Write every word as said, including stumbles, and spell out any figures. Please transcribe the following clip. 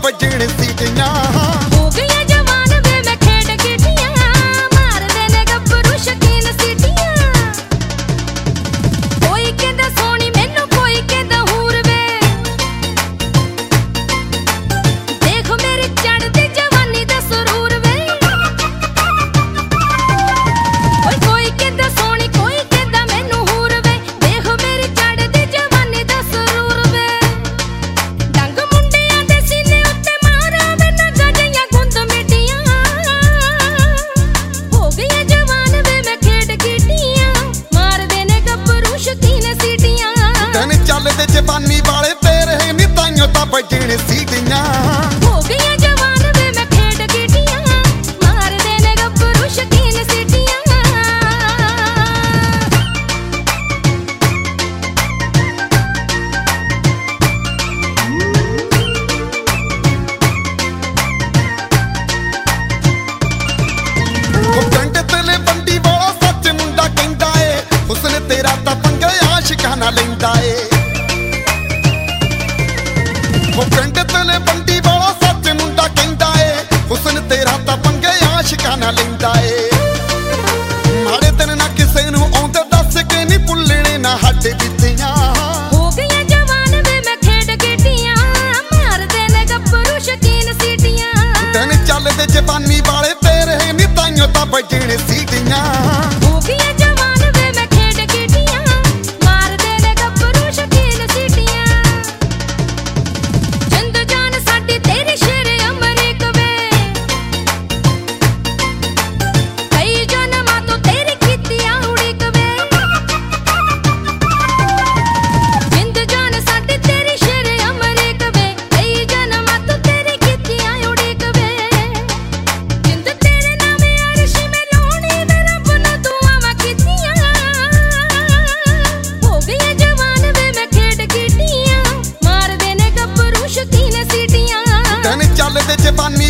बजण सीटियां हो गई जवान वे मैं खेड गिटियां मार देने गब्बरू शकीन सीटियां कोई कहदा सोनी मैनू कोई कहदा हूर वे देख मेरी चढ़दी जवानी दा सुरूर वे कोई कोई कहदा सोनी कोई कहदा मैनू हूर वे देख मेरी चढ़दी जवानी दा सुरूर वे डंग मुंडियां दे सीने उत्ते मारा वे नगा जियां गुंद मिटियां हो गई जवान वे मैं खेड गिटियां मार देने गब्बरू शकीन सीटियां दिन चलदे जवानी वाले तेरे नी ताइयों तां बजण सीटियां हो गई जवान वे मैं खेड गिटियां मार देने गब्बरू शकीन सीटियां ਉਹ ਪਿੰਡ ਤੇਲੇ ਬੰਡੀ ਵਾਲਾ ਸੱਚ ਮੁੰਡਾ ਕਹਿੰਦਾ ਏ ਹੁਸਨ ਤੇਰਾ ਤਾਂ ਪੰਗੇ ਆਸ਼ਿਕਾਂ ਨਾਲ ਲੈਂਦਾ ਏ ਉਹ ਪਿੰਡ ਤੇਲੇ ਬੰਡੀ ਵਾਲਾ ਸੱਚ ਮੁੰਡਾ ਕਹਿੰਦਾ ਏ ਹੁਸਨ ਤੇਰਾ ਤਾਂ ਪੰਗੇ ਆਸ਼ਿਕਾਂ ਨਾਲ ਲੈਂਦਾ ਏ ਮਾੜੇ ਦਿਨ ਨਾ ਕਿਸੇ ਨੂੰ ਆਉਂਦੇ ਦੱਸ ਕੇ ਨਹੀਂ ਭੁੱਲਣੇ ਨਾ ਹੱਡ ਦਿੱਤੀਆਂ हो गई जवान वे मैं खेड गिटियां मार देने गब्बरू शकीन सीटियां ਦਿਨ ਚੱਲਦੇ ਜਵਾਨੀ ਵਾਲੇ ਤੇਰੇ ਨੀ ਤਾਈਓਂ ਤਾਂ ਬਜਣ ਸੀਟੀਆਂ हो गई जवान वे मैं खेड गिटियां मार देने गब्बरू शकीन सीटियां जिंद जान साडी तेरी शेर अमरीक वे कई जन्मां तो तेरी कीतियां उड़ीक वे जिंद जान साडी तेरी शेर अमरीक वे कई जन्मां तो तेरी कीतियां उड़ीक वे जिंद तेरे नामे अर्श में लोनी वे रब ने दुआवां कीतियां हो गई जवान वे मैं खेड गिटियां मार देने गब्बरू शकीन सीटियां ਦਿਨ ਚੱਲਦੇ ਜਵਾਨੀ